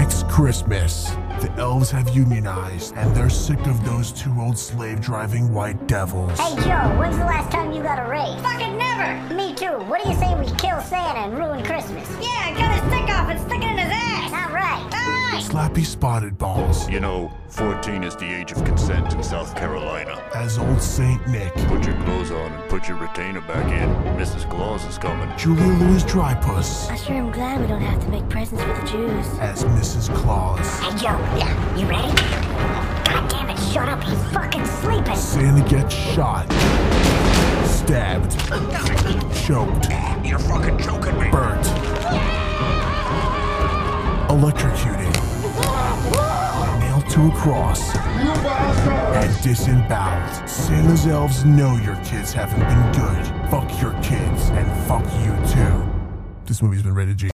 Next Christmas, the elves have unionized, and they're sick of those two old slave-driving white devils. Hey Joe, when's the last time you got a raise? Fucking never! Me too. What do you say we kill Santa and ruin Christmas? Yeah, cut his dick off and stick it in his ass! Alright. Slappy Spotted Balls, You know, 14 is the age of consent in South Carolina. as Old Saint Nick, Put your clothes on and put your retainer back in. Mrs. Claus is coming. Julia Louis Drypuss, I sure am glad we don't have to make presents for the Jews. as Mrs. Claus, Hey Joe, yeah, you ready? God damn it, shut up, he's fucking sleeping. Santa gets shot, stabbed, choked, You're fucking joking me. burnt, electrocuted, nailed to a cross, and disemboweled. Santa's elves know your kids haven't been good. Fuck your kids, and fuck you too. This movie's been rated G.